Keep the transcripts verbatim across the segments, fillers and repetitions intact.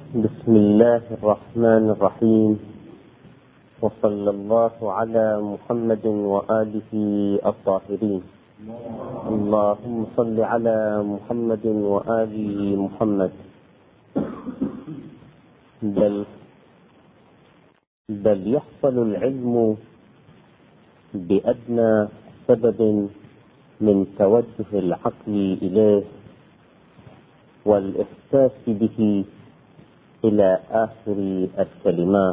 بسم الله الرحمن الرحيم، وصلى الله على محمد وآله الطاهرين. اللهم صل على محمد وآل محمد. بل بل يحصل العلم بأدنى سبب من توجه العقل إليه والإحساس به إلى آخر الكلمات.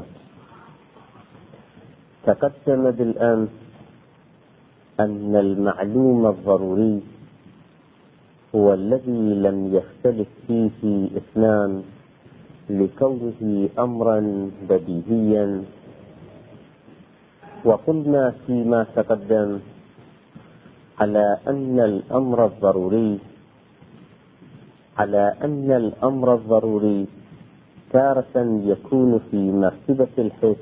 تقدم بالأمس أن المعلوم الضروري هو الذي لم يختلف فيه اثنان لكونه أمرا بديهيا، وقلنا فيما تقدم على أن الأمر الضروري على أن الأمر الضروري تارة يكون في مرتبة الحس،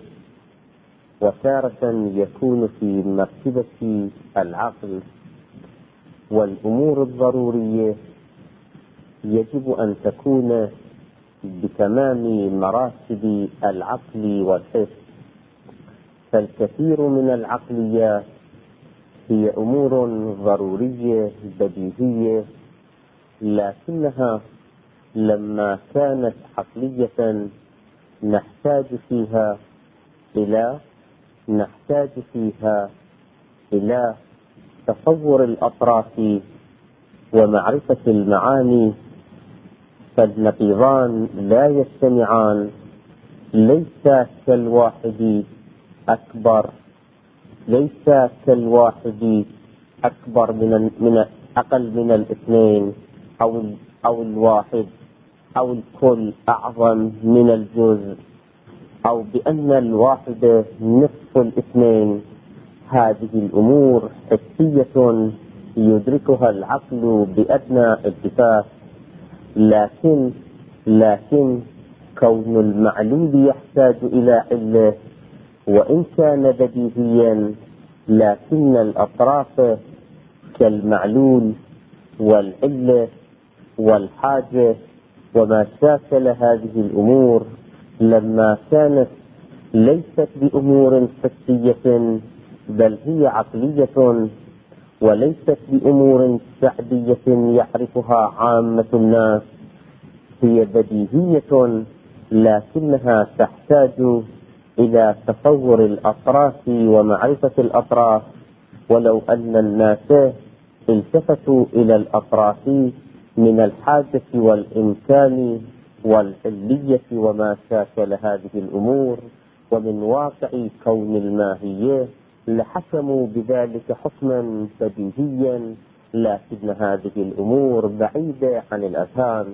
وتارة يكون في مرتبة العقل. والأمور الضرورية يجب أن تكون بتمام مراتب العقل والحس، فالكثير من العقليات هي أمور ضرورية بديهية، لكنها لما كانت عقلية نحتاج فيها إلى نحتاج فيها إلى تصور الأطراف ومعرفة المعاني، فالنقيضان لا يجتمعان. ليس كالواحد أكبر ليس كالواحد أكبر من من أقل من الاثنين، أو أو الواحد أو الكل أعظم من الجزء، أو بأن الواحد نصف الاثنين. هذه الأمور حسية يدركها العقل بأدنى التفات، لكن لكن كون المعلول يحتاج إلى علة وإن كان بديهيا، لكن الأطراف كالمعلول والعلة والحاجة وما شاكل هذه الأمور لما كانت ليست بأمور حسية بل هي عقلية، وليست بأمور سعدية يعرفها عامة الناس، هي بديهية لكنها تحتاج إلى تصور الأطراف ومعرفة الأطراف. ولو أن الناس التفتوا إلى الأطراف من الحاجة والإمكان والعلية وما شاكل هذه الأمور ومن واقع كون الماهية، لحكموا بذلك حكما بديهيا، لكن هذه الأمور بعيدة عن الأذهان.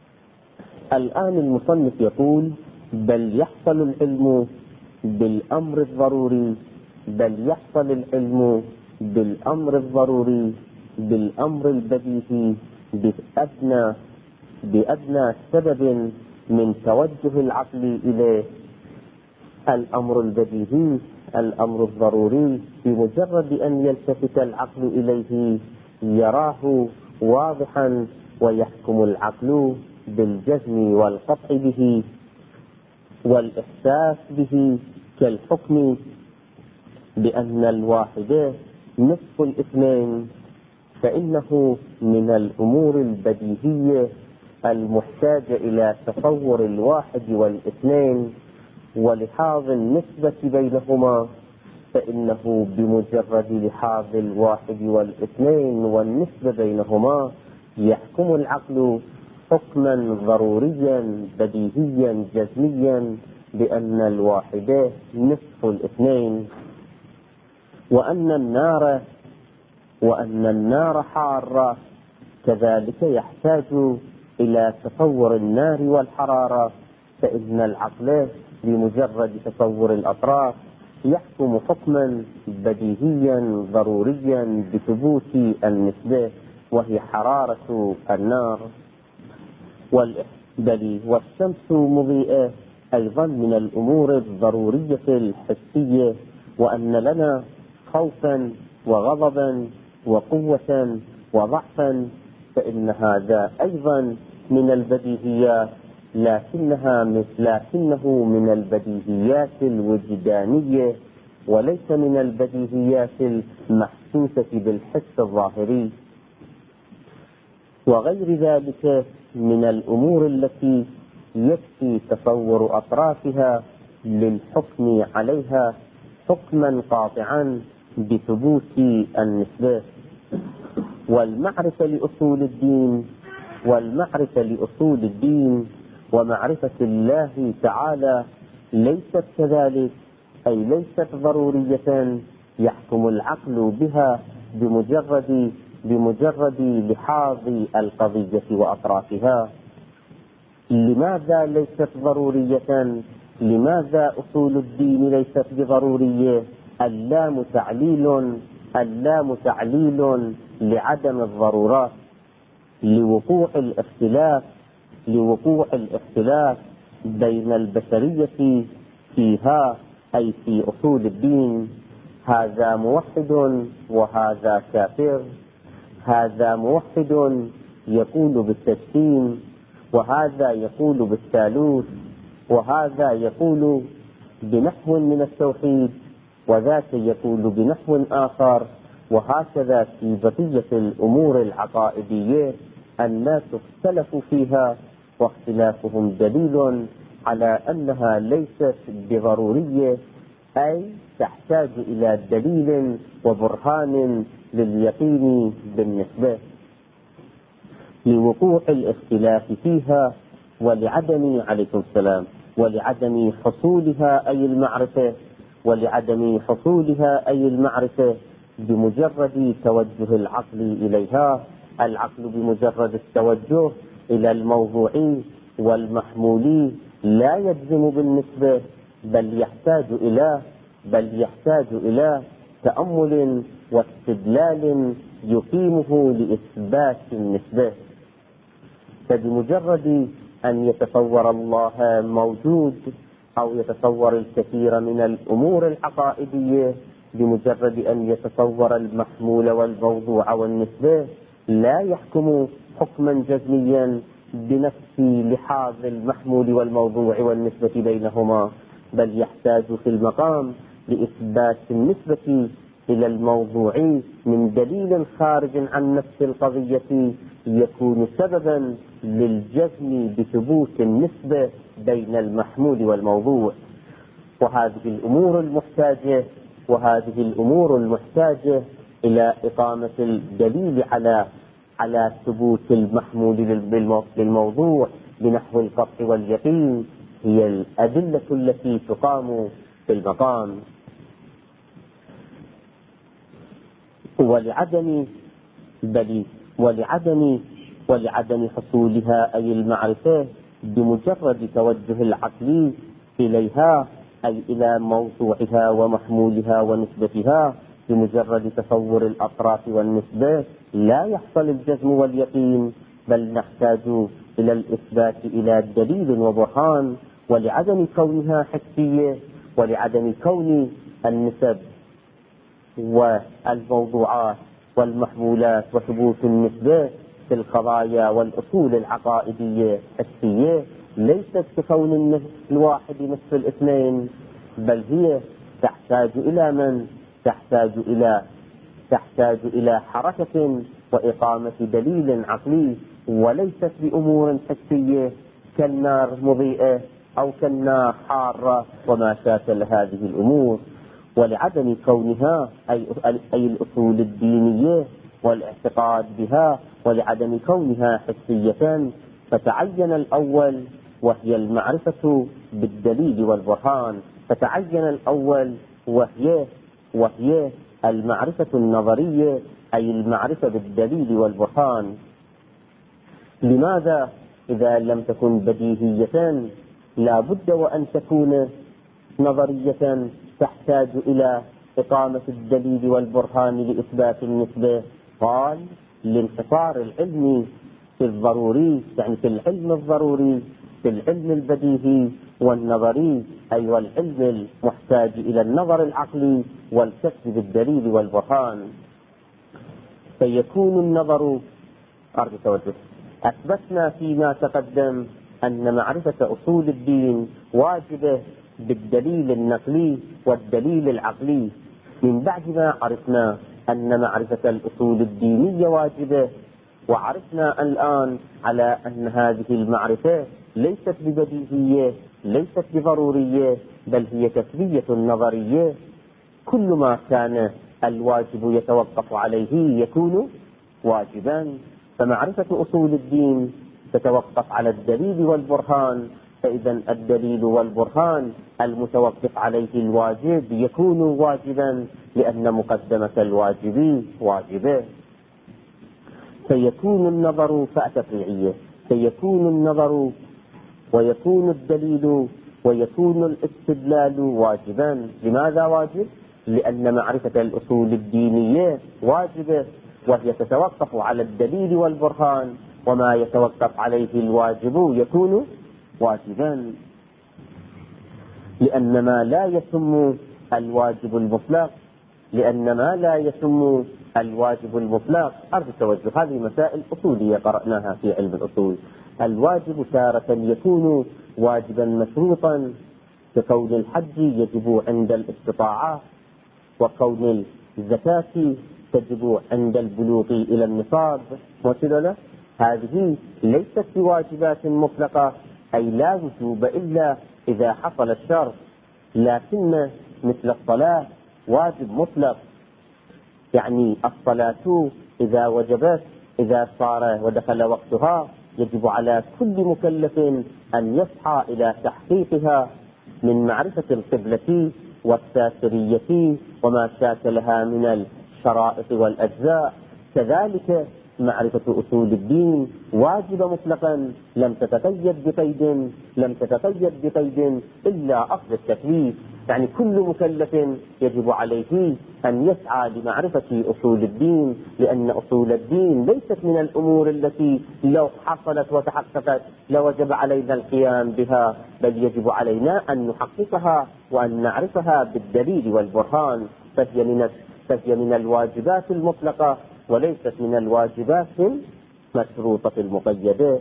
الآن المصنف يقول: بل يحصل العلم بالأمر الضروري بل يحصل العلم بالأمر الضروري بالأمر البديهي بأدنى بأدنى سبب من توجه العقل إليه. الأمر البديهي، الأمر الضروري، بمجرد أن يلتفت العقل إليه يراه واضحا، ويحكم العقل بالجزم والقطع به والإحساس به، كالحكم بأن الواحد نصف الاثنين، فإنه من الأمور البديهية المحتاجة إلى تصور الواحد والاثنين ولحاظ النسبة بينهما، فإنه بمجرد لحاظ الواحد والاثنين والنسبة بينهما يحكم العقل حكما ضروريا بديهيا جزميا بأن الواحد نصف الاثنين، وأن النار وأن النار حارة، كذلك يحتاج إلى تصور النار والحرارة، فإن العقل بمجرد تصور الأطراف يحكم حكما بديهيا ضروريا بثبوت النسبة، وهي حرارة النار. بل والشمس مضيئة أيضا من الأمور الضرورية الحسية، وأن لنا خوفا وغضبا وقوة وضعفا، فإن هذا أيضا من البديهيات لكنها لكنه من البديهيات الوجدانية وليس من البديهيات المحسوسة بالحس الظاهري، وغير ذلك من الأمور التي يكفي تصور أطرافها للحكم عليها حكما قاطعا بثبوت النسبة. والمعرفة لأصول الدين والمعرفة لأصول الدين ومعرفة الله تعالى ليست كذلك، أي ليست ضرورية يحكم العقل بها بمجرد بمجرد لحاظ القضية وأطرافها. لماذا ليست ضرورية؟ لماذا أصول الدين ليست بضرورية؟ اللام تعليل اللام تعليل لعدم الضرورات، لوقوع الاختلاف لوقوع الاختلاف بين البشرية فيها، أي في أصول الدين. هذا موحد وهذا كافر، هذا موحد يقول بالتجسيم وهذا يقول بالثالوث، وهذا يقول بنحو من التوحيد وذاك يقول بنحو آخر. وهكذا في بقية الأمور العقائدية الناس اختلفوا فيها، واختلافهم دليل على أنها ليست بضرورية، أي تحتاج إلى دليل وبرهان لليقين بالنسبة. لوقوع الاختلاف فيها ولعدم عليكم السلام ولعدم حصولها أي المعرفة ولعدم حصولها أي المعرفة بمجرد توجه العقل إليها. العقل بمجرد التوجه إلى الموضوع والمحمول لا يجزم بالنسبة، بل يحتاج إلى بل يحتاج إلى تأمل واستدلال يقيمه لإثبات النسبة. فبمجرد أن يتصور الله موجود أو يتصور الكثير من الأمور العقائدية، بمجرد أن يتصور المحمول والموضوع والنسبة، لا يحكم حكما جزميا بنفس لحاظ المحمول والموضوع والنسبة بينهما، بل يحتاج في المقام لإثبات النسبة إلى الموضوع من دليل خارج عن نفس القضية يكون سببا للجزم بثبوت النسبة بين المحمول والموضوع. وهذه الأمور المحتاجة وهذه الأمور المحتاجة إلى إقامة الدليل على على ثبوت المحمول للموضوع بنحو القطع واليقين هي الأدلة التي تقام في المقام. ولعدم بل ولعدم ولعدم حصولها أي المعرفة بمجرد توجه العقل إليها، أي إلى موضوعها ومحمولها ونسبتها، بمجرد تصور الأطراف والنسبة لا يحصل الجزم واليقين، بل نحتاج إلى الإثبات إلى دليل وبرهان. ولعدم كونها حسية ولعدم كون النسب والموضوعات والمحمولات وثبوت النسبة في القضايا والأصول العقائدية حسية، ليست ككون الواحد نصف الاثنين، بل هي تحتاج إلى من؟ تحتاج إلى تحتاج إلى حركة وإقامة دليل عقلي، وليست بأمور حسية كالنار مضيئة أو كالنار حارة وما شاكل هذه الأمور. ولعدم كونها أي, أي الأصول الدينية والاعتقاد بها، ولعدم كونها حسية، فتعين الأول وهي المعرفة بالدليل والبرهان. فتعين الأول وهي وهي المعرفة النظرية، أي المعرفة بالدليل والبرهان. لماذا إذا لم تكن بديهية لا بد وأن تكون نظرية تحتاج إلى إقامة الدليل والبرهان لإثبات النسبة؟ قال لانحصار العلم في الضروري، يعني في العلم الضروري، في العلم البديهي والنظري، أي والعلم المحتاج إلى النظر العقلي والكشف بالدليل والبرهان. فيكون النظر أرجو توجه. أثبتنا فيما تقدم أن معرفة أصول الدين واجبة بالدليل النقلي والدليل العقلي. من بعد ما عرفنا أن معرفة الأصول الدينية واجبة، وعرفنا الآن على أن هذه المعرفة ليست ببديهية، ليست بضرورية، بل هي كسبية نظرية، كل ما كان الواجب يتوقف عليه يكون واجبا. فمعرفة أصول الدين تتوقف على الدليل والبرهان، فإذا الدليل والبرهان المتوقف عليه الواجب يكون واجبا، لأن مقدمة الواجب واجبة. فيكون النظر فأتفريعية، فيكون النظر ويكون الدليل ويكون الاستدلال واجبا. لماذا واجب؟ لأن معرفة الأصول الدينية واجبة، وهي تتوقف على الدليل والبرهان، وما يتوقف عليه الواجب يكون واجبا. لأن ما لا يتم الواجب المطلق لأن ما لا يتم الواجب المطلق أرجو التوجه، هذه مسائل أصولية قرأناها في علم الأصول. الواجب تارة يكون واجبا مشروطا، ككون الحج يجب عند الاستطاعة، وكون الزكاة تجب عند البلوغ إلى النصاب وكذا. هذه ليست بواجبات مطلقة، أي لا وجوب إلا إذا حصل الشرط، لكن مثل الصلاة واجب مطلق، يعني الصلاة إذا وجبت إذا صار ودخل وقتها يجب على كل مكلف أن يسعى إلى تحقيقها من معرفة القبلة والساترية وما شاكلها من الشرائط والأجزاء. كذلك معرفة أصول الدين واجب مطلقا، لم تتقيد بقيد لم تتقيد بقيد إلا أصل التكليف، يعني كل مكلف يجب عليه أن يسعى لمعرفة أصول الدين، لأن أصول الدين ليست من الأمور التي لو حصلت وتحققت لوجب علينا القيام بها، بل يجب علينا أن نحققها وأن نعرفها بالدليل والبرهان. فهي من فهي من الواجبات المطلقة وليست من الواجبات المشروطة المقيدة.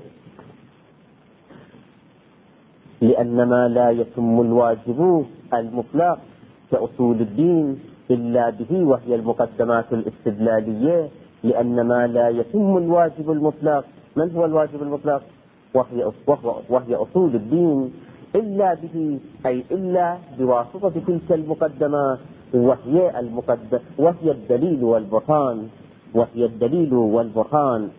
لأن ما لا يتم الواجب المطلق كأصول الدين إلا به، وهي المقدمات الاستدلالية. لأن ما لا يتم الواجب المطلق، من هو الواجب المطلق؟ وهي, وهي أصول الدين، إلا به أي إلا بواسطة تلك المقدمات، وهي المقدم وهي الدليل والبرهان وهي الدليل والبرهان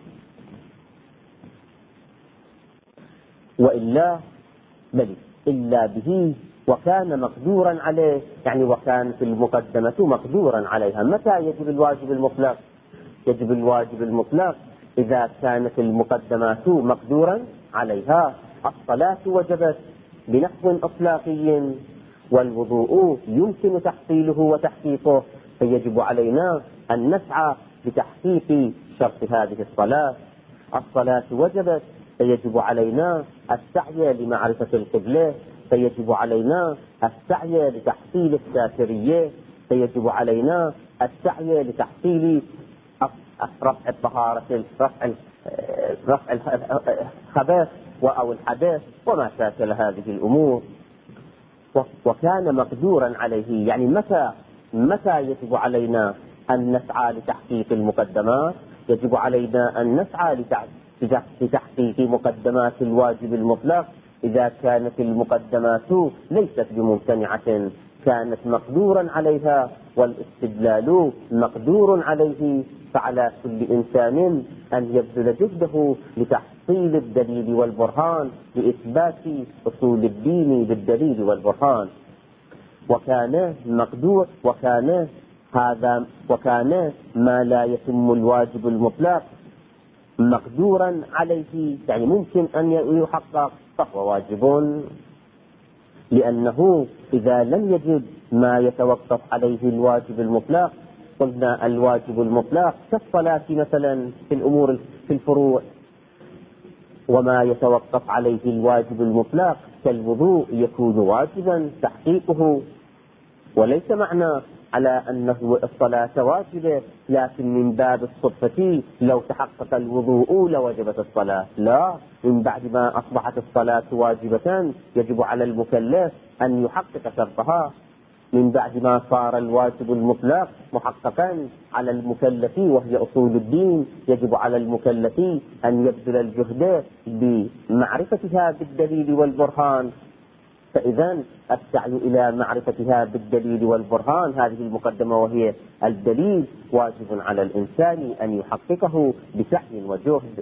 وإلا بل إلا به وكان مقدورا عليه، يعني وكان في المقدمة مقدورا عليها. متى يجب الواجب المطلق؟ يجب الواجب المطلق إذا كانت المقدمات مقدورا عليها. الصلاة وجبت بنحو إطلاقي، والوضوء يمكن تحصيله وتحقيقه، فيجب علينا أن نسعى لتحقيق شرط هذه الصلاة. الصلاة وجبت، فيجب علينا السعي لمعرفة القبلة، فيجب علينا السعي لتحصيل الساترية، فيجب علينا السعي لتحصيل رفع الطهارة، رفع رفع الخبث أو الحدث وما شاكل هذه الأمور. وكان مقدورا عليه، يعني متى متى يجب علينا أن نسعى لتحقيق المقدمات؟ يجب علينا أن نسعى لتحقيق مقدمات الواجب المطلق إذا كانت المقدمات ليست بممتنعة، كانت مقدورا عليها والاستدلال مقدور عليه. فعلى كل إنسان أن يبذل جهده لتحصيل الدليل والبرهان لإثبات أصول الدين بالدليل والبرهان. وكان مقدور وكان هذا وكان ما لا يتم الواجب المطلق مقدورا عليه، يعني ممكن أن يحقق، فهو واجب. لأنه إذا لم يجد ما يتوقف عليه الواجب المطلق، قلنا الواجب المطلق كالصلاة مثلا في الأمور في الفروع، وما يتوقف عليه الواجب المطلق كالوضوء يكون واجبا تحقيقه. وليس معنى على أنه الصلاة واجبة، لكن من باب الصدفة لو تحقق الوضوء لوجبت الصلاة. لا، من بعد ما أصبحت الصلاة واجبة يجب على المكلف أن يحقق شرطها. من بعد ما صار الواجب المطلق محققا على المكلف وهي أصول الدين، يجب على المكلف أن يبذل الجهد بمعرفتها بالدليل والبرهان. فإذا السعي إلى معرفتها بالدليل والبرهان، هذه المقدمة وهي الدليل، واجب على الإنسان أن يحققه بسعي وجهد،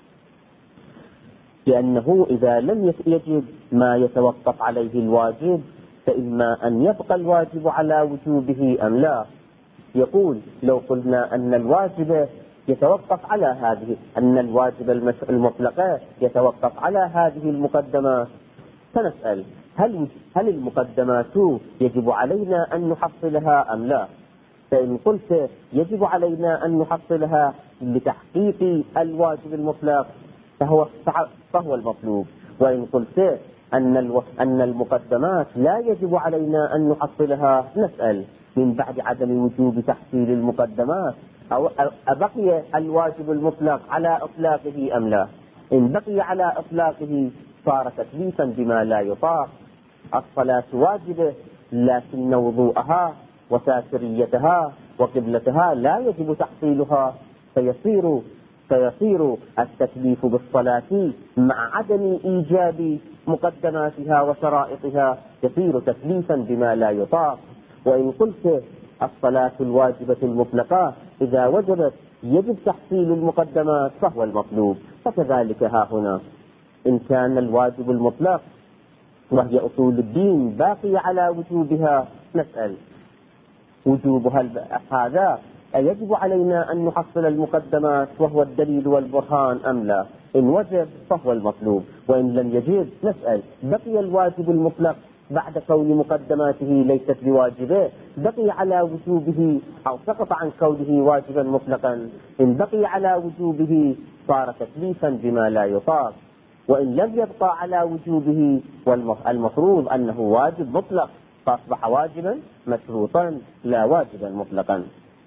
لأنه إذا لم يجد ما يتوقف عليه الواجب فإما أن يبقى الواجب على وجوبه أم لا. يقول لو قلنا أن الواجب يتوقف على هذه أن الواجب المطلق يتوقف على هذه المقدمات، فنسأل هل هل المقدمات يجب علينا أن نحصلها أم لا؟ فإن قلت يجب علينا أن نحصلها لتحقيق الواجب المطلق فهو فهو المطلوب، وإن قلت أن أن المقدمات لا يجب علينا أن نحصلها، نسأل من بعد عدم وجوب تحصيل المقدمات أو أبقي الواجب المطلق على إطلاقه أم لا؟ إن بقي على إطلاقه صار تكليفا بما لا يطاق. الصلاة واجبة لكن وضوءها وساتريتها وقبلتها لا يجب تحصيلها، فيصير فيصير التكليف بالصلاة مع عدم إيجاب مقدماتها وشرائطها يصير تكليفا بما لا يطاق. وإن قلت الصلاة الواجبة المطلقة إذا وجبت يجب تحصيل المقدمات فهو المطلوب. فكذلك ها هنا إن كان الواجب المطلق وهي أصول الدين باقي على وجوبها، نسأل وجوبها هذا أيجب علينا أن نحصل المقدمات وهو الدليل والبرهان أم لا؟ إن وجب فهو المطلوب، وإن لم يجب نسأل بقي الواجب المطلق بعد كون مقدماته ليست بواجبة بقي على وجوبه أو سقط عن كونه واجبا مطلقا. إن بقي على وجوبه صار تكليفا بما لا يطاق، وإن لم يبقى على وجوبه والمفروض أنه واجب مطلق فأصبح واجبا مشروطا لا واجبا مطلقا.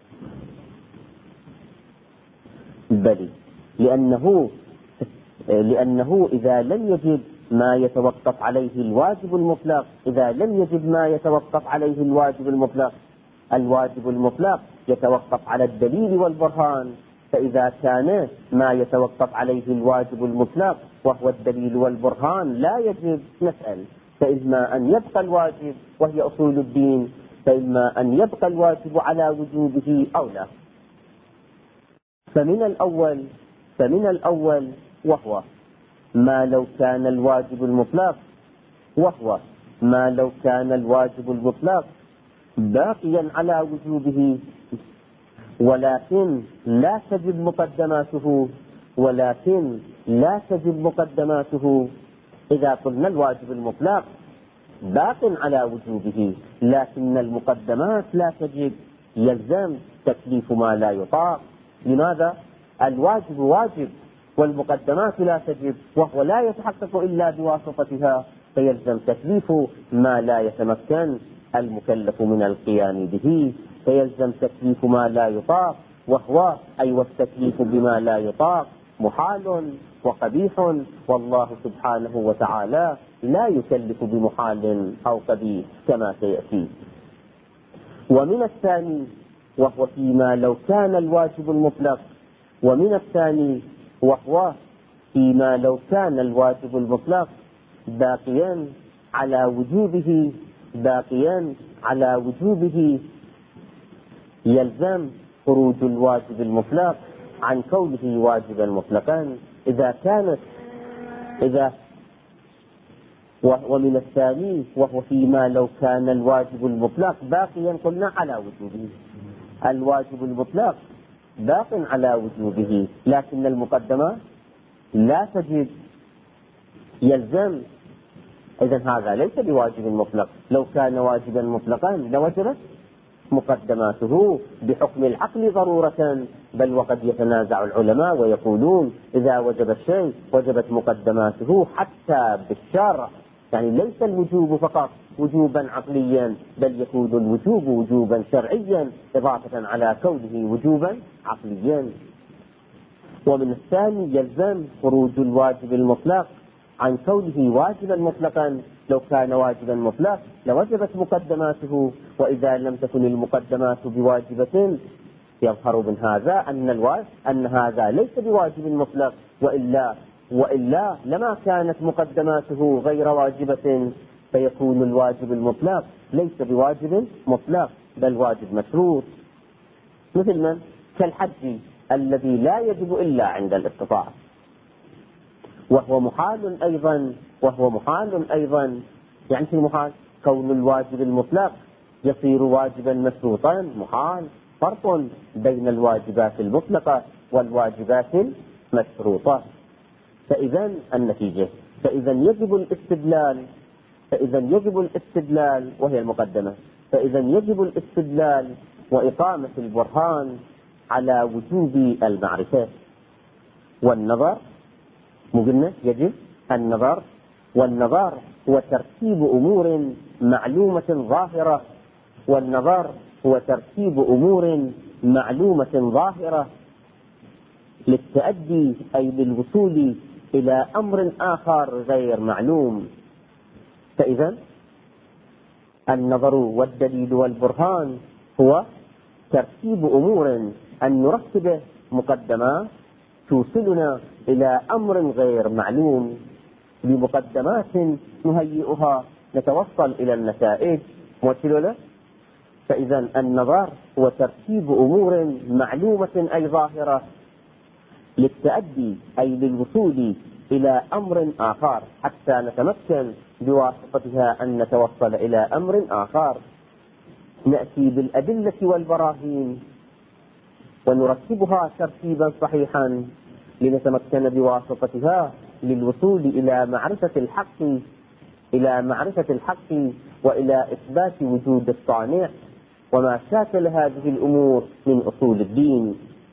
بل لأنه لأنه إذا لم يجب ما يتوقف عليه الواجب المطلق إذا لم يجب ما يتوقف عليه الواجب المطلق الواجب المطلق يتوقف على الدليل والبرهان. فإذا كان ما يتوقف عليه الواجب المطلق وهو الدليل والبرهان لا يجب، نسأل فإما أن يبقى الواجب وهي أصول الدين فإما أن يبقى الواجب على وجوبه أو لا. فمن الأول فمن الأول وهو ما لو كان الواجب المطلق وهو ما لو كان الواجب المطلق باقيا على وجوبه ولكن لا تجب مقدماته ولكن لا تجب مقدماته إذا قلنا الواجب المطلق باق على وجوبه لكن المقدمات لا تجب يلزم تكليف ما لا يطاق. لماذا؟ الواجب واجب والمقدمات لا تجب وهو لا يتحقق إلا بواسطتها، فيلزم تكليف ما لا يتمكن المكلف من القيام به، فيلزم تكليف ما لا يطاق وهو أي والتكليف بما لا يطاق محال وقبيح، والله سبحانه وتعالى لا يكلف بمحال أو قبيح كما سيأتي. ومن الثاني وهو فيما لو كان الواجب المطلق ومن الثاني وهو فيما لو كان الواجب المطلق باقيا على وجوبه باقيا على وجوبه يلزم خروج الواجب المطلق عن كونه واجبا مطلقا إذا كانت إذا ومن الثاني وهو فيما لو كان الواجب المطلق باقيا قلنا على وجوبه. الواجب المطلق باق على وجوبه لكن المقدمة لا تجب يلزم، إذن هذا ليس بواجب مطلق. لو كان واجبا مطلقا لوجبت مقدماته بحكم العقل ضرورة، بل وقد يتنازع العلماء ويقولون إذا وجب الشيء وجبت مقدماته حتى بالشرع يعني ليس الوجوب فقط وجوبا عقليا، بل يكون الوجوب وجوبا شرعيا إضافة على كونه وجوبا عقليا. ومن الثاني يلزم خروج الواجب المطلق عن كونه واجبا مطلقا. لو كان واجبا مطلق لوجبت مقدماته، وإذا لم تكن المقدمات بواجبة يظهر من هذا أن الواجب أن هذا ليس بواجب مطلق، وإلا وإلا لما كانت مقدماته غير واجبة، فيكون الواجب المطلق ليس بواجب مطلق بل واجب مشروط. مثل من؟ كالحج الذي لا يجب إلا عند الاستطاعة، وهو محال أيضا وهو محال أيضا يعني في محال كون الواجب المطلق يصير واجبا مشروطا محال. فرق بين الواجبات المطلقة والواجبات المشروطة. فإذا النتيجة فإذا يجب الاستدلال فإذا يجب الاستدلال وهي المقدمة فإذا يجب الاستدلال وإقامة البرهان على وجوب المعرفة والنظر. مقلنا يجب النظر، والنظر هو ترتيب أمور معلومة ظاهرة والنظر هو ترتيب أمور معلومة ظاهرة للتأدي أي للوصول إلى أمر آخر غير معلوم. فإذا النظر والدليل والبرهان هو ترتيب أمور أن نرتب مقدمات توصلنا إلى أمر غير معلوم بمقدمات نهيئها نتوصل إلى النتائج موصلة. فإذا النظر هو ترتيب أمور معلومة أي ظاهرة للتأدي أي للوصول إلى أمر آخر حتى نتمكن بواسطتها أن نتوصل إلى أمر آخر. نأتي بالأدلة والبراهين ونرتبها ترتيبا صحيحا لنتمكن بواسطتها للوصول إلى معرفة الحق إلى معرفة الحق وإلى إثبات وجود الصانع وما شاكل هذه الأمور من أصول الدين.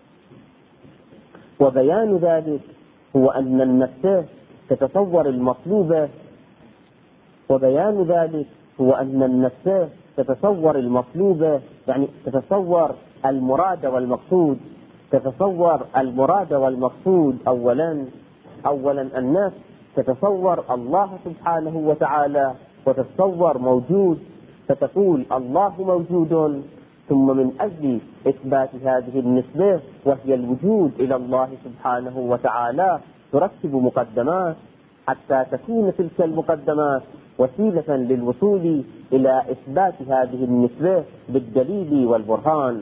وبيان ذلك هو أن النفس تتصور المطلوب وبيان ذلك هو أن النفس تتصور المطلوب يعني تتصور المراد والمقصود تتصور المراد والمقصود أولا أولا النفس تتصور الله سبحانه وتعالى وتتصور موجود، فتقول الله موجود، ثم من أجل إثبات هذه النسبة وهي الوجود إلى الله سبحانه وتعالى ترتب مقدمات حتى تكون تلك المقدمات وسيلة للوصول إلى إثبات هذه النسبة بالدليل والبرهان،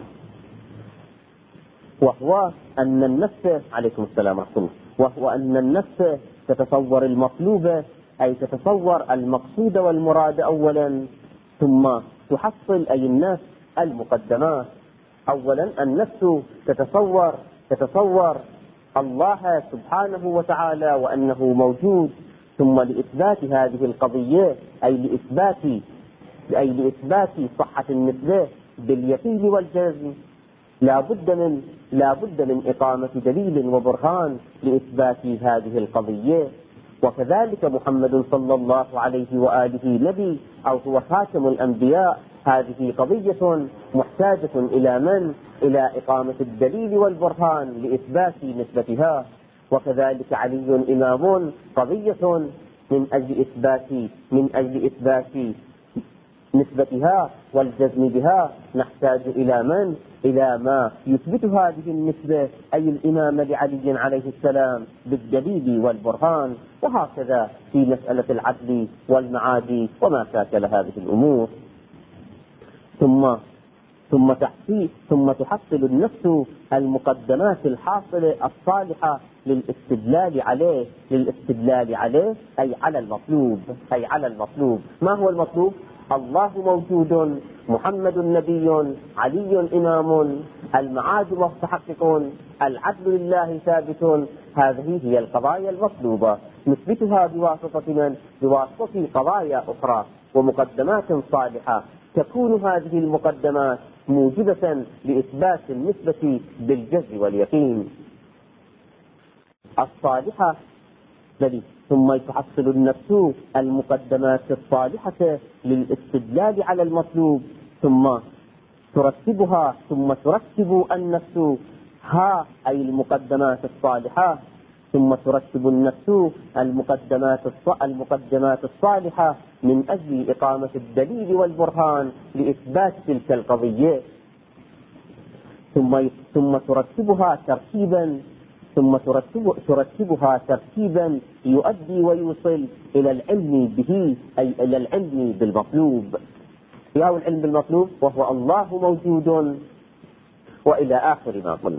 وهو أن النفس عليكم السلام عليكم وهو أن النفس تتصور المطلوب أي تتصور المقصود والمراد أولا، ثم تحصل أي النفس المقدمات. أولا النفس تتصور تتصور الله سبحانه وتعالى وأنه موجود، ثم لإثبات هذه القضية أي لإثبات أي لإثبات صحة النسبة باليقين والجزم لا بد من لا بد من إقامة دليل وبرهان لإثبات هذه القضية. وكذلك محمد صلى الله عليه وآله نبي أو هو خاتم الأنبياء، هذه قضية محتاجة إلى من؟ إلى إقامة الدليل والبرهان لإثبات نسبتها. وكذلك علي إمام قضية من أجل إثبات من أجل إثبات نسبتها والجزم بها نحتاج إلى من؟ إلى ما يثبت هذه النسبة أي الإمام لعلي عليه السلام بالدليل والبرهان. وهكذا في مسألة العدل والمعاد وما شاكل هذه الأمور. ثم ثم تحصيل ثم تحصل النفس المقدمات الحاصلة الصالحة للاستدلال عليه للاستدلال عليه أي على المطلوب أي على المطلوب. ما هو المطلوب؟ الله موجود، محمد نبي، علي إمام، المعاد مستحقق، العدل لله ثابت. هذه هي القضايا المطلوبة نثبتها بواسطة من؟ بواسطة قضايا أخرى ومقدمات صالحة تكون هذه المقدمات موجبة لإثبات النسبة بالجزم واليقين. الصالحة الذي ثم تحصل النفس المقدمات الصالحة للاستدلال على المطلوب، ثم ترتبها ثم ترتب النفس ها أي المقدمات الصالحة، ثم ترتب النفس المقدمات المقدمات الصالحة من أجل إقامة الدليل والبرهان لإثبات تلك القضية، ثم ثم ترتبها ترتيبا ثم ترتب ترتبها ترتيبا يؤدي ويوصل إلى العلم به، أي إلى العلم بالمطلوب. يا العلم بالمطلوب وهو الله موجود، وإلى آخر ما قلنا.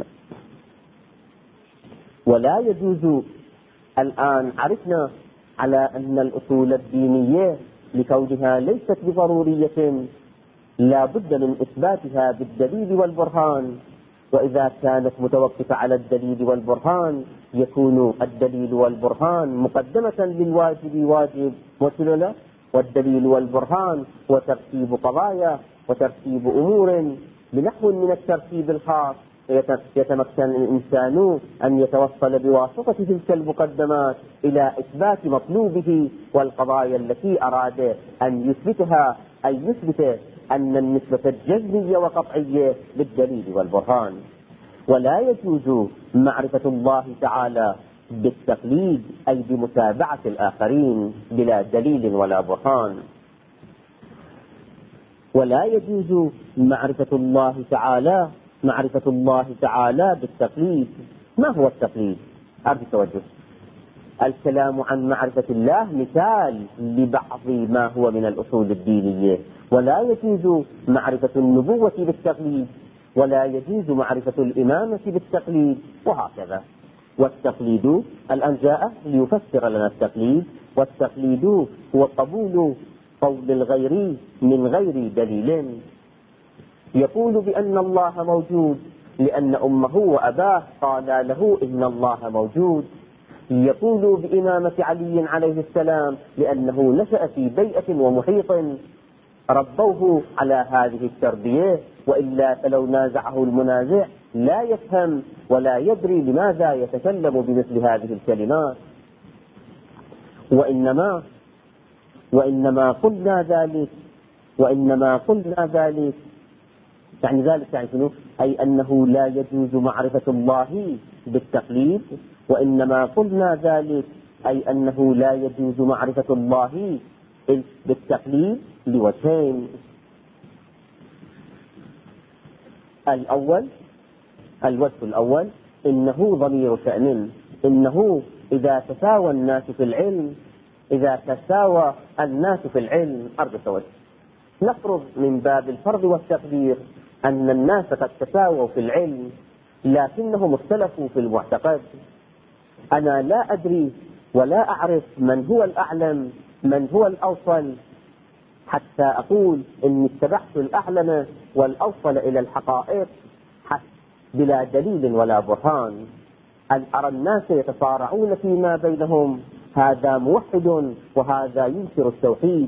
ولا يجوز، الآن عرفنا على أن الأصول الدينية لكونها ليست بضرورية لا بد من إثباتها بالدليل والبرهان، وإذا كانت متوقفة على الدليل والبرهان يكون الدليل والبرهان مقدمة للواجب واجب وسلة، والدليل والبرهان وترتيب قضايا وترتيب أمور بنحو من الترتيب الخاص يتمكن الإنسان أن يتوصل بواسطة تلك المقدمات إلى إثبات مطلوبه والقضايا التي أراد أن يثبتها، أي يثبت أن النسبة الجزمية وقطعية بالدليل والبرهان. ولا يجوز معرفة الله تعالى بالتقليد، أي بمتابعة الآخرين بلا دليل ولا برهان. ولا يجوز معرفة الله تعالى معرفة الله تعالى بالتقليد. ما هو التقليد؟ أرجو توجه. الكلام عن معرفة الله مثال لبعض ما هو من الأصول الدينية. ولا يجوز معرفة النبوة بالتقليد، ولا يجوز معرفة الإمامة بالتقليد، وهكذا. والتقليد الآن جاء ليفسر لنا التقليد، والتقليد هو قبول قول الغير من غير دليل. يقول بأن الله موجود لأن أمه وأباه قالا له إن الله موجود. يقول بإمامة علي عليه السلام لأنه نشأ في بيئة ومحيط ربوه على هذه التربية، وإلا فلو نازعه المنازع لا يفهم ولا يدري لماذا يتكلم بمثل هذه الكلمات. وإنما وإنما قلنا ذلك وإنما قلنا ذلك يعني ذلك يعني شنو؟ أي أنه لا يجوز معرفة الله بالتقليد، وإنما قلنا ذلك أي أنه لا يجوز معرفة الله بالتقليد لوجهين. الأول الوجه الأول إنه ضمير شأن، إنه إذا تساوى الناس في العلم إذا تساوى الناس في العلم أرجو توجه. نفرض من باب الفرض والتقدير أن الناس قد تساووا في العلم لكنهم اختلفوا في المعتقد. أنا لا أدري ولا أعرف من هو الأعلم من هو الأوصل حتى أقول إني اتبعت الأعلم والأوصل إلى الحقائق بلا دليل ولا برهان. أن أرى الناس يتصارعون فيما بينهم، هذا موحد وهذا ينكر التوحيد،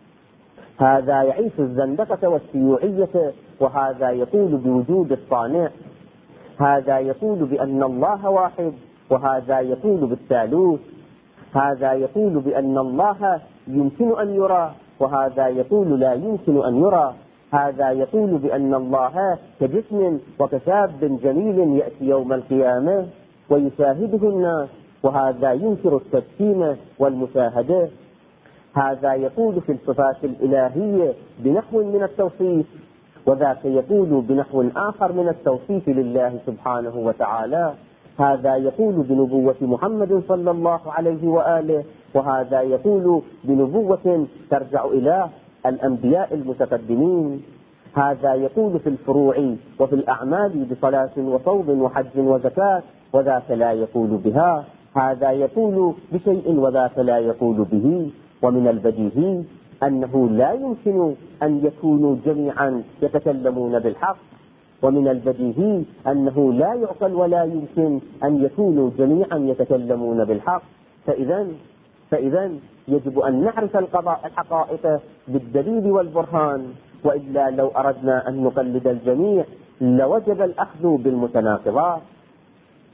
هذا يعيش الزندقة والشيوعية وهذا يقول بوجود الصانع، هذا يقول بأن الله واحد وهذا يقول بالثالوث، هذا يقول بأن الله يمكن أن يرى وهذا يقول لا يمكن أن يرى، هذا يقول بأن الله كجسم وكشاب جميل يأتي يوم القيامة ويشاهده الناس وهذا ينكر التجسيم والمشاهدة، هذا يقول في الصفات الإلهية بنحو من التوصيف وذاك يقول بنحو آخر من التوصيف لله سبحانه وتعالى، هذا يقول بنبوة محمد صلى الله عليه وآله وهذا يقول بنبوة ترجع إلى الأنبياء المتقدمين، هذا يقول في الفروع وفي الأعمال بصلاة وصوم وحج وزكاة وذاك لا يقول بها، هذا يقول بشيء وذاك لا يقول به. ومن البديهي أنه لا يمكن أن يكونوا جميعا يتكلمون بالحق، ومن البديهي أنه لا يعقل ولا يمكن أن يكونوا جميعا يتكلمون بالحق. فإذا فإذا يجب أن نعرف القضاء الحقائق بالدليل والبرهان، وإلا لو أردنا أن نقلد الجميع لوجب الأخذ بالمتناقضات.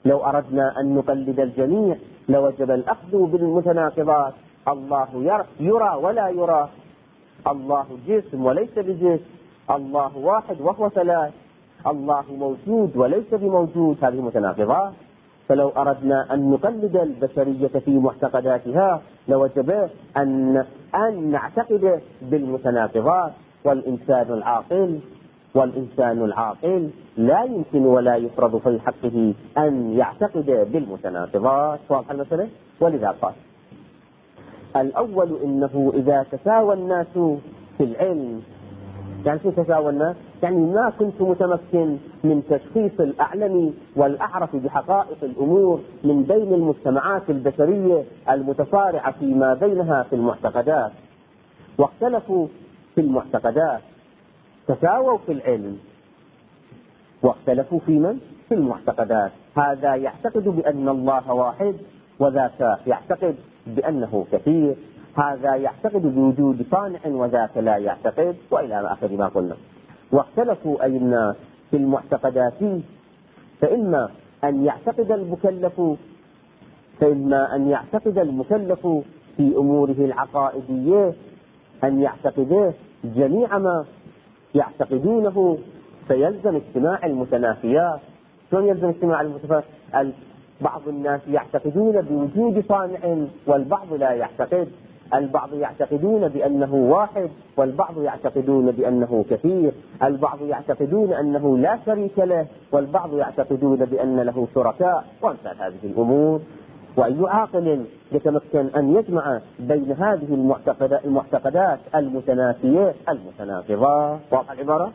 لو أردنا أن نقلد الجميع لوجب الأخذ بالمتناقضات. الله يرى ولا يرى، الله جسم وليس بجسم، الله واحد وهو ثلاث، الله موجود وليس بموجود، هذه متناقضات. فلو أردنا أن نقلد البشرية في معتقداتها لوجب أن أن نعتقد بالمتناقضات. والإنسان العاقل والإنسان العاقل لا يمكن ولا يفرض في حقه أن يعتقد بالمتناقضات. واضح المسألة؟ ولذا قال الأول إنه إذا تساوى الناس في العلم، يعني في تساوى الناس يعني ما كنت متمكن من تشخيص الأعلم والأعرف بحقائق الأمور من بين المجتمعات البشرية المتصارعة فيما بينها في المعتقدات، واختلفوا في المعتقدات، تساووا في العلم واختلفوا في من؟ في المعتقدات. هذا يعتقد بأن الله واحد وذاك يعتقد بأنه كثير، هذا يعتقد بوجود صانع وذاك لا يعتقد، وإلى آخر ما قلنا. واختلفوا أي الناس في المعتقدات، فإما أن يعتقد المكلف فإما أن يعتقد المكلف في أموره العقائدية أن يعتقده جميع ما يعتقدونه، فيلزم اجتماع المتنافيات. شلون يلزم اجتماع المتنافيات؟ بعض الناس يعتقدون بوجود صانع والبعض لا يعتقد، البعض يعتقدون بأنه واحد والبعض يعتقدون بأنه كثير، البعض يعتقدون أنه لا شريك له والبعض يعتقدون بأن له شركاء، وأمثال هذه الأمور. وأي عاقل يتمكن أن يجمع بين هذه المعتقدات, المعتقدات المتنافية المتناقضة؟ واضح العبارة؟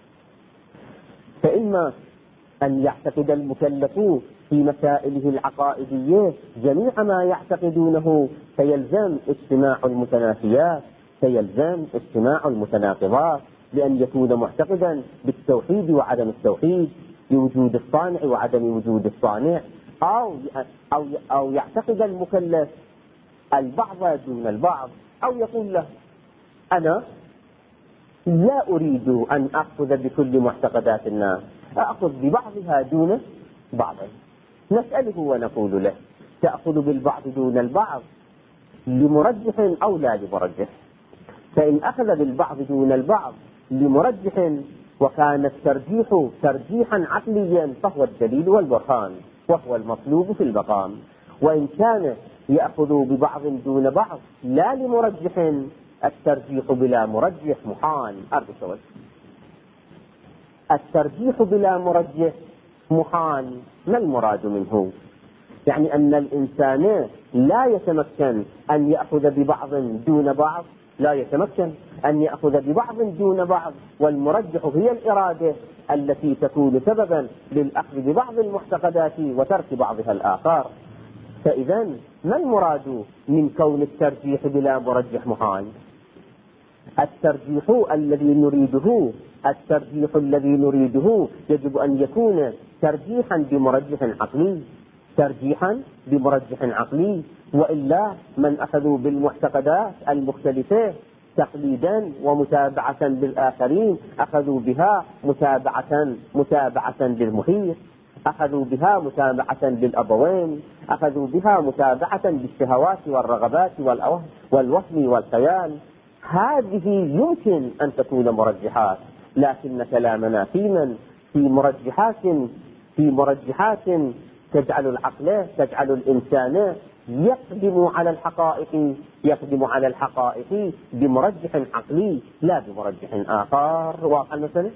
فإما أن يعتقد المكلف في مسائله العقائدية جميع ما يعتقدونه فيلزم اجتماع المتنافيات، فيلزم اجتماع المتناقضات، لأن يكون معتقدا بالتوحيد وعدم التوحيد، بوجود الصانع وعدم وجود الصانع، أو أو أو يعتقد المكلف البعض دون البعض، أو يقول له أنا لا أريد أن أخذ بكل معتقدات الناس، أخذ ببعضها دون بعض. نسأله ونقول له تأخذ بالبعض دون البعض لمرجح أو لا لمرجح؟ فإن أخذ بالبعض دون البعض لمرجح وكان الترجيح ترجيحا عقليا فهو الدليل والبرهان وهو المطلوب في المقام. وإن كان يأخذ ببعض دون بعض لا لمرجح الترجيح بلا مرجح محال. أرض سوال الترجيح بلا مرجح محال، ما المراد منه؟ يعني أن الإنسان لا يتمكن أن يأخذ ببعض دون بعض، لا يتمكن أن يأخذ ببعض دون بعض، والمرجح هي الإرادة التي تكون سببا للأخذ ببعض المعتقدات وترك بعضها الآخر. فإذا ما المراد من كون الترجيح بلا مرجح محال؟ الترجيح الذي نريده الترجيح الذي نريده يجب أن يكون ترجيحا بمرجح عقلي، ترجيحا بمرجح عقلي، وإلا من أخذوا بالمعتقدات المختلفة تقليدا ومتابعة بالآخرين أخذوا بها متابعة متابعة للمحيط، أخذوا بها متابعة للأبوين، أخذوا بها متابعة بالشهوات والرغبات والوهم والخيال. هذه يمكن أن تكون مرجحات، لكن كلامنا في من في مرجحات في مرجحات تجعل العقل تجعل الإنسان يقدم على الحقائق يقدم على الحقائق بمرجح عقلي لا بمرجح آخر. واضح المسألة؟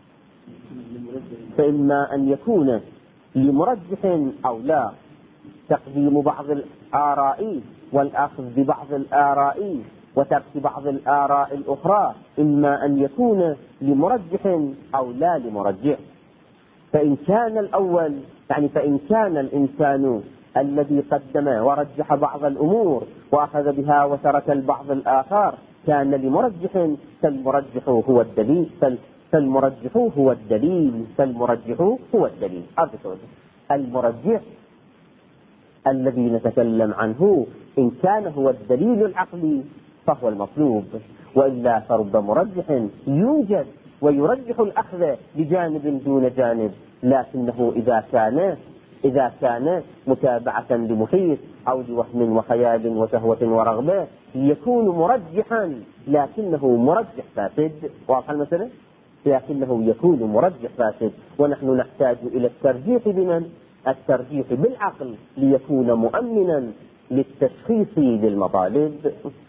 فإما أن يكون لمرجح أو لا تقديم بعض الآراء والأخذ ببعض الآراء وترك بعض الآراء الأخرى، إما أن يكون لمرجح أو لا لمرجح. فإن كان الأول يعني فإن كان الإنسان الذي قدم ورجح بعض الأمور وأخذ بها وترك البعض الآخر كان لمرجح، فالمرجح هو الدليل فالمرجح هو الدليل فالمرجح هو الدليل. المرجح الذي نتكلم عنه إن كان هو الدليل العقلي فهو المطلوب، وإلا فرب مرجح يوجد ويرجح الأخذ بجانب دون جانب، لكنه إذا كان إذا كان متابعة لمحيط أو لوهم وخيال وشهوة ورغبة يكون مرجحا، لكنه مرجح فاسد. واضح المسألة؟ لكنه يكون مرجح فاسد، ونحن نحتاج إلى الترجيح بمن؟ الترجيح بالعقل ليكون مؤمنا للتشخيص للمطالب.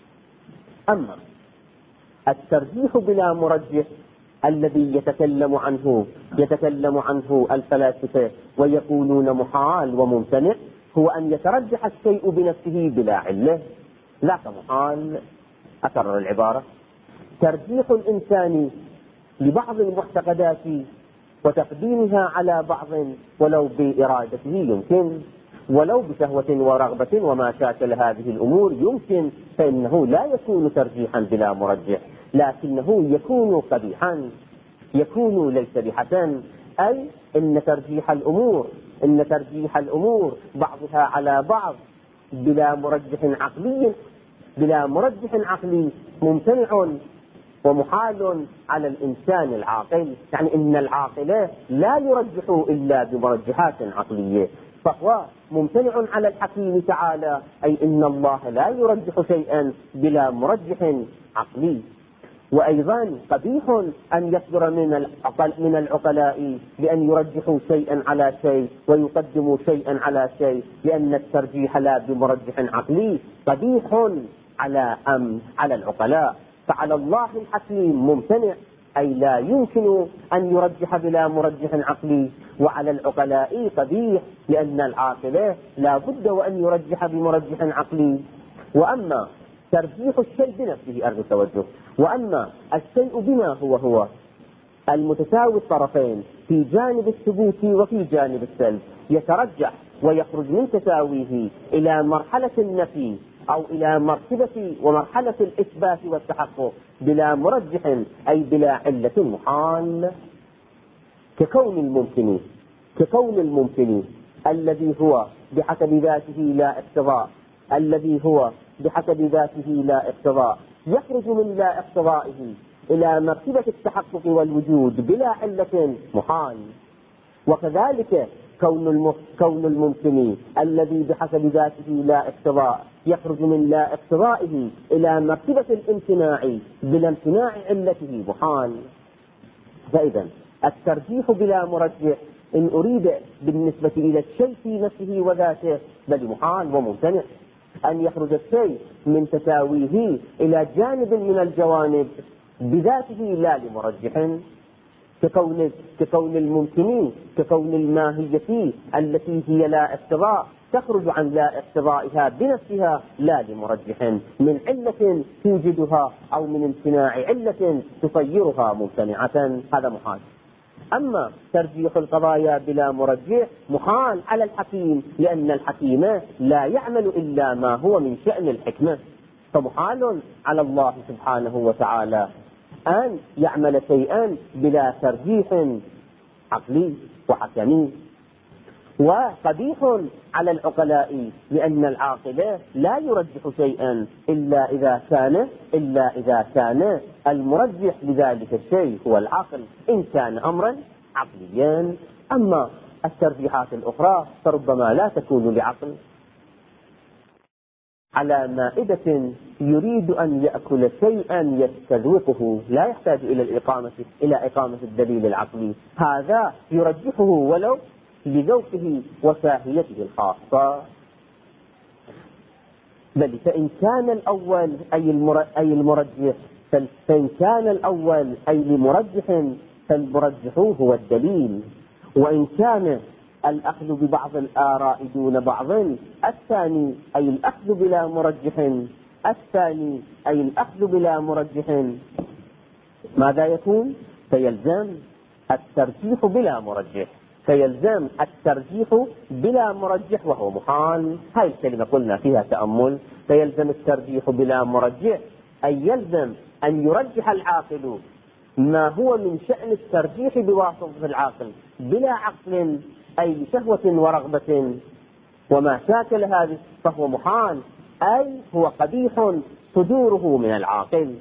أما الترجيح بلا مرجح الذي يتكلم عنه يتكلم عنه الفلاسفة ويقولون محال وممتنع، هو أن يترجح الشيء بنفسه بلا علة، لا كمحال. أكرر العبارة: ترجيح الإنسان لبعض المعتقدات وتقديمها على بعض ولو بإرادته يمكن، ولو بشهوة ورغبة وما شاكل هذه الأمور يمكن، فإنه لا يكون ترجيحا بلا مرجح، لكنه يكون قبيحا، يكون ليس بحسن. أي إن ترجيح الأمور إن ترجيح الأمور بعضها على بعض بلا مرجح عقلي بلا مرجح عقلي ممتنع ومحال على الإنسان العاقل. يعني إن العاقل لا يرجح إلا بمرجحات عقلية، فهو ممتنع على الحكيم تعالى، أي إن الله لا يرجح شيئا بلا مرجح عقلي. وأيضا قبيح أن يصدر من العقل من العقلاء بأن يرجحوا شيئا على شيء ويقدموا شيئا على شيء، لأن الترجيح لا بمرجح عقلي قبيح على أم على العقلاء. فعلى الله الحكيم ممتنع، أي لا يمكن أن يرجح بلا مرجح عقلي، وعلى العقلاء قبيح لأن العاقل لا بد وأن يرجح بمرجح عقلي. وأما ترجيح الشيء بنفسه أرجو التوجه، وأما الشيء بما هو هو المتساوي الطرفين في جانب الثبوت وفي جانب السلب يترجح ويخرج من تساويه إلى مرحلة النفي أو إلى مرتبة ومرحلة الإثبات والتحقق بلا مرجح، أي بلا علة محال، ككون الممكن ككون الممكن الذي هو بحسب ذاته لا اقتضاء الذي هو بحسب ذاته لا اقتضاء يخرج من لا اقتضائه إلى مرتبة التحقق والوجود بلا علة محال. وكذلك كون كون الممكن الذي بحسب ذاته لا اقتضاء يخرج من لا اقتضائه إلى مرتبة الامتناع بلا امتناع علته محال. فإذا الترجيح بلا مرجح إن أريد بالنسبة إلى الشيء في نفسه وذاته بل محال وممتنع. أن يخرج الشيء من تساويه إلى جانب من الجوانب بذاته لا لمرجح، ككون ككون الممكن ككون الماهية التي هي لا اقتضاء تخرج عن لا اقتضائها بنفسها لا لمرجح من علة توجدها أو من امتناع علة تصيرها ممتنعة، هذا محال. أما ترجيح القضايا بلا مرجح محال على الحكيم، لأن الحكيم لا يعمل إلا ما هو من شأن الحكمة، فمحال على الله سبحانه وتعالى أن يعمل شيئا بلا ترجيح عقلي وحكمي. وقبيح على العقلاء لأن العاقل لا يرجح شيئا إلا إذا كان إلا إذا كان المرجح لذلك الشيء هو العقل، إن كان أمرا عقليا. أما الترجيحات الأخرى فربما لا تكون لعقل. على مائدة يريد أن يأكل شيئا يستذوقه لا يحتاج إلى الإقامة إلى إقامة الدليل العقلي، هذا يرجحه ولو لذوقه وشاهيته الخاصة. بل فإن كان الأول أي المرجح فإن كان الأول أي لمرجح فالمرجح هو الدليل، وإن كان الأخذ ببعض الآراء دون بعض الثاني أي الأخذ بلا مرجح الثاني أي الأخذ بلا مرجح ماذا يكون؟ فيلزم الترجيح بلا مرجح فيلزم الترجيح بلا مرجح وهو محال. هاي الكلمة قلنا فيها تأمل. فيلزم الترجيح بلا مرجح أي يلزم أن يرجح العاقل ما هو من شأن الترجيح بواسطة العاقل بلا عقل، أي بشهوة ورغبة وما شاكل هذه، فهو محال، أي هو قبيح صدوره من العاقل.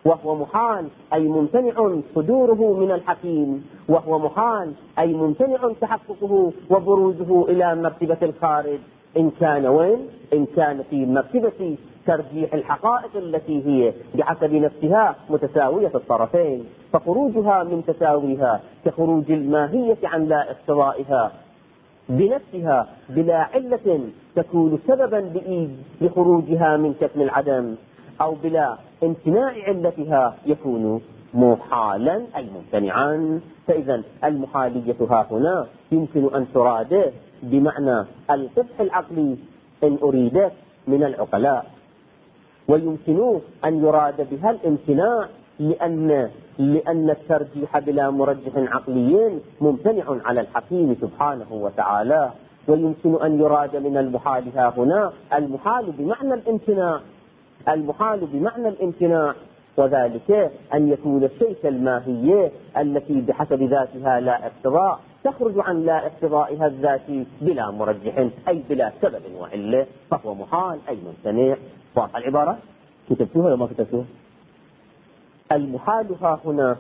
وهو محال أي ممتنع صدوره من الحكيم، وهو محال أي ممتنع تحققه وبروزه إلى مرتبة الخارج، إن كان وين؟ إن كان في مرتبة ترجيح الحقائق التي هي بحسب نفسها متساوية الطرفين، فخروجها من تساويها كخروج الماهية عن لا اقتضائها بنفسها بلا علة تكون سببا لخروجها من كتم العدم، أو بلا امتناع علتها يكون محالا أي ممتنعا. فإذا المحالية ها هنا يمكن أن تراد بمعنى القبح العقلي إن أريدت من العقلاء، ويمكن أن يراد بها الامتناع لأن لأن الترجيح بلا مرجح عقلي ممتنع على الحكيم سبحانه وتعالى. ويمكن أن يراد من المحال ها هنا المحال بمعنى الامتناع، المحال بمعنى الامتناع، وذلك أن يكون الشيء كالماهية التي بحسب ذاتها لا اقتضاء تخرج عن لا اقتضائها الذاتي بلا مرجح أي بلا سبب وعلة، فهو محال أي ممتنع. واضح العبارة؟ كتبتوها ولا ما كتبتوها؟ المحال ها هنا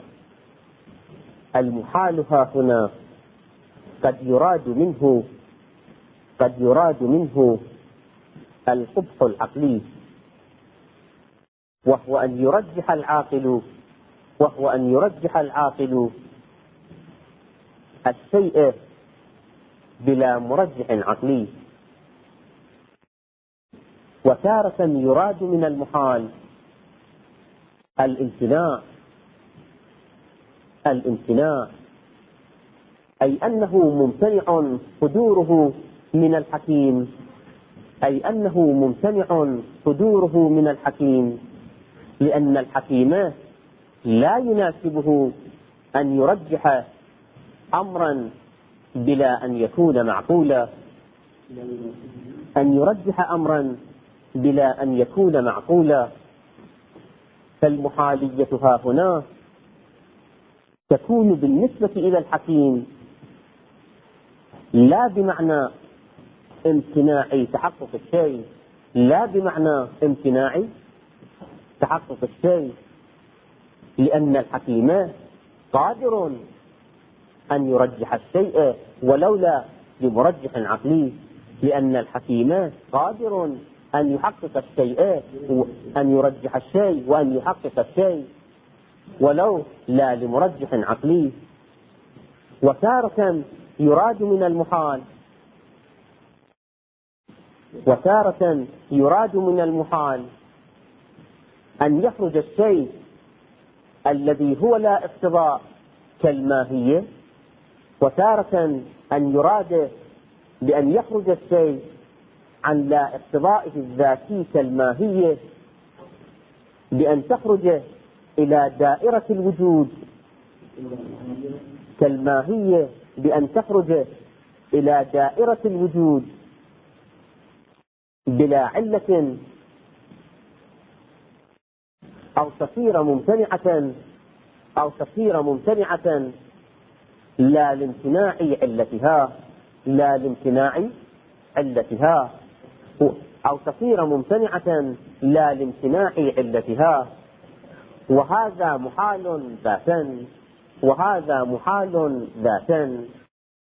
المحال ها هنا قد يراد منه قد يراد منه القبح العقلي، وهو أن يرجح العاقل وهو أن يرجح العاقل الشيء بلا مرجح عقلي. وتارة يراد من المحال الامتناع الامتناع أي أنه ممتنع صدوره من الحكيم أي أنه ممتنع صدوره من الحكيم لأن الحكيم لا يناسبه أن يرجح أمرا بلا أن يكون معقولا أن يرجح أمرا بلا أن يكون معقولا. فالمحالية ها هنا تكون بالنسبة إلى الحكيم لا بمعنى امتناع تحقق الشيء لا بمعنى امتناع تحقق الشيء لأن الحكيم قادر أن يرجح الشيء ولولا بمرجح عقلي، لأن الحكيم قادر أن يحقق الشيء أن يرجح الشيء وأن يحقق الشيء ولو لا لمرجح عقلي. وتارة يراد من المحال وتارة يراد من المحال أن يخرج الشيء الذي هو لا اقتضاء كالماهية، وتارة أن يراد بأن يخرج الشيء عن لا اقتضائه الذاتي كالماهية بأن تخرج إلى دائرة الوجود كالماهية بأن تخرج إلى دائرة الوجود بلا علة أو تصير ممتنعة أو تصير ممتنعة لا لامتناع علتها لا لامتناع علتها أو تصير ممتنعة لا لامتناع علتها. وهذا محال ذاتا وهذا محال ذاتا